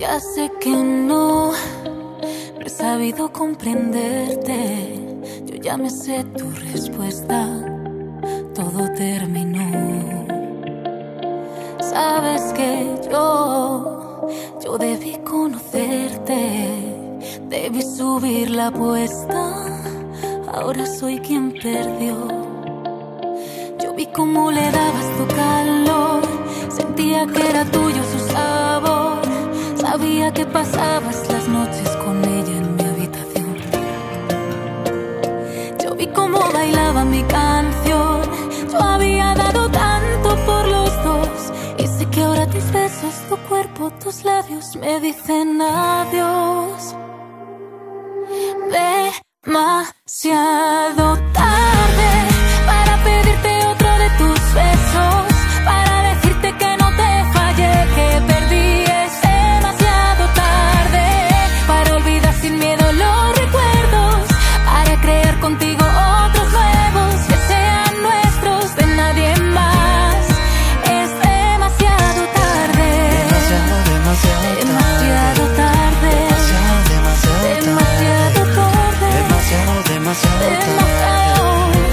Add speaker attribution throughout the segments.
Speaker 1: Ya sé que no he sabido comprenderte. Yo ya me sé tu respuesta. Todo terminó. Sabes que yo debí conocerte. Debí subir la apuesta. Ahora soy quien perdió. Yo vi cómo le dabas tu calor. Sentía que era tuyo su sabor. Sabía que pasabas las noches con ella en mi habitación. Yo vi cómo bailaba mi canción. Yo había dado tanto por los dos. Y sé que ahora tus besos, tu cuerpo, tus labios me dicen adiós. Demasiado tarde para pedirte otro de tus besos, para decirte que no te fallé, que perdí. Es demasiado tarde para olvidar sin miedo los recuerdos, para crear contigo otros nuevos que sean nuestros, de nadie más. Es demasiado tarde, demasiado tarde, demasiado.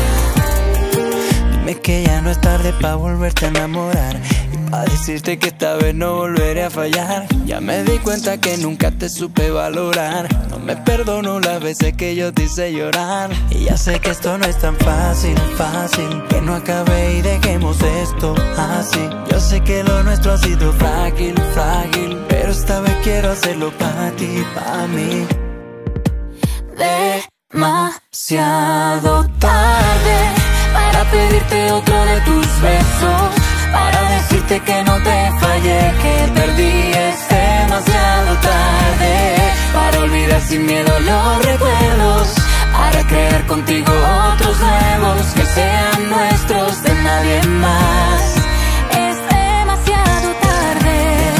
Speaker 2: Dime que ya no es tarde pa' volverte a enamorar y pa' decirte que esta vez no volveré a fallar. Ya me di cuenta que nunca te supe valorar. No me perdono las veces que yo te hice llorar. Y ya sé que esto no es tan fácil, que no acabe y dejemos esto así. Yo sé que lo nuestro ha sido frágil, pero esta vez quiero hacerlo pa' ti, pa' mí.
Speaker 1: Demasiado tarde para pedirte otro de tus besos, para decirte que no te fallé, que perdí. Es demasiado tarde para olvidar sin miedo los recuerdos, para crear contigo otros nuevos que sean nuestros, de nadie más. Es demasiado tarde,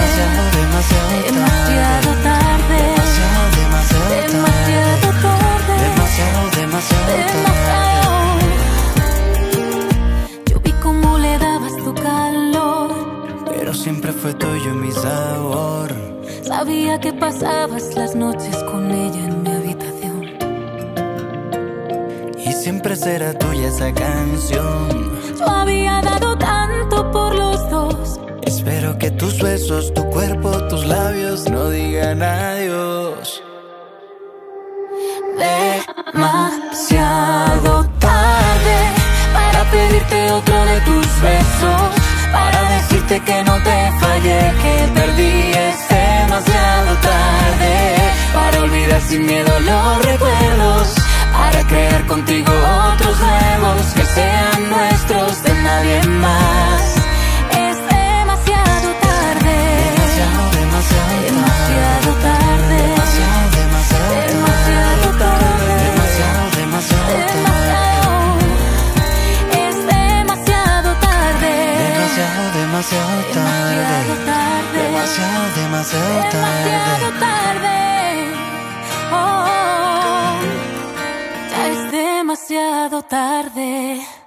Speaker 1: demasiado tarde, demasiado tarde, demasiado. Yo vi cómo le dabas tu calor,
Speaker 2: pero siempre fue tuyo mi sabor.
Speaker 1: Sabía que pasabas las noches con ella en mi habitación.
Speaker 2: Y siempre será tuya esa canción.
Speaker 1: Yo había dado tanto por los dos.
Speaker 2: Espero que tus besos, tu cuerpo, tus labios no digan adiós.
Speaker 1: Demasiado tarde para pedirte otro de tus besos, para decirte que no te fallé, que perdí. Es demasiado tarde para olvidar sin miedo los recuerdos, para crear contigo otros nuevos que sean nuestros, de nadie más. Es demasiado tarde, demasiado tarde, demasiado tarde, demasiado. Es demasiado tarde,
Speaker 2: demasiado tarde, demasiado tarde.
Speaker 1: Oh, ya es demasiado tarde.